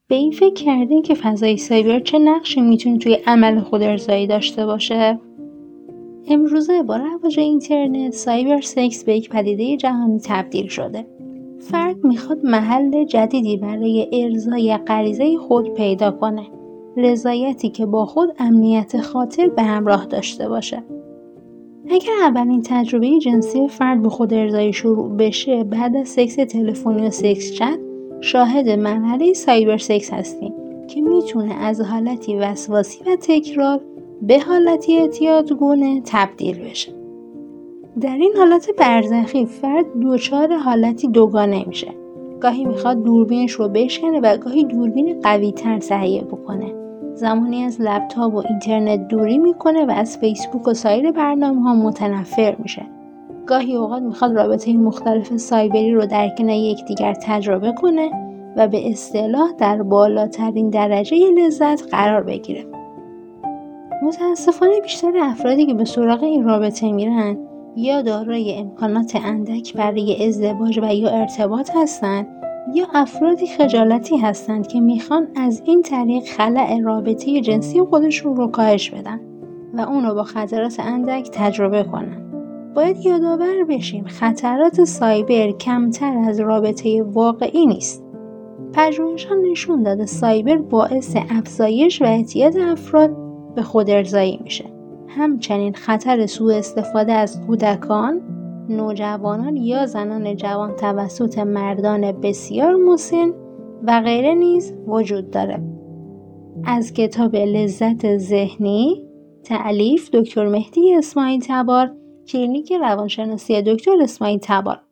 به این فکر کردین که فضای سایبر چه نقشی میتونه توی عمل خودارضایی داشته باشه؟ امروزه با رواج اینترنت سایبر سکس به یک پدیده جهانی تبدیل شده. فرد میخواد محل جدیدی برای ارضای غریزه خود پیدا کنه. رضایتی که با خود امنیت خاطر به همراه داشته باشه. اگر اولین تجربه جنسی فرد به خودارضایی شروع بشه بعد از سکس تلفنی و سکس چت، شاهد مرحله سایبر سکس هستیم که میتونه از حالتی وسواسی و تکرار به حالتی اعتیادگونه تبدیل بشه. در این حالت برزخی فرد دچار حالتی دوگانه میشه. گاهی میخواد دوربینش رو بشکنه و گاهی دوربین قوی تر تهیه بکنه. زمانی از لپتاپ و اینترنت دوری میکنه و از فیسبوک و سایر برنامه‌ها متنفر میشه. گاهی اوقات میخواد رابطه مختلف سایبری رو در کنار یکدیگر تجربه کنه و به اصطلاح در بالاترین درجه لذت قرار بگیره. متاسفانه بیشتر افرادی که به سراغ این رابطه میرن یا دارای امکانات اندک برای ازدواج و یا ارتباط هستند یا افرادی خجالتی هستند که میخوان از این طریق خلأ رابطه جنسی خودشون رو کاهش بدن و اون رو با خطرات اندک تجربه کنن. باید یادآور بشیم خطرات سایبر کمتر از رابطه واقعی نیست. پژوهش‌ها نشون داده سایبر باعث افزایش و اعتیاد افراد به خودارضایی میشه. همچنین خطر سوء استفاده از کودکان، نوجوانان یا زنان جوان توسط مردان بسیار مسن و غیره نیز وجود داره. از کتاب لذت ذهنی تألیف دکتر مهدی اسماعیل تبار، کلینیک روانشناسی دکتر اسماعیل تبار.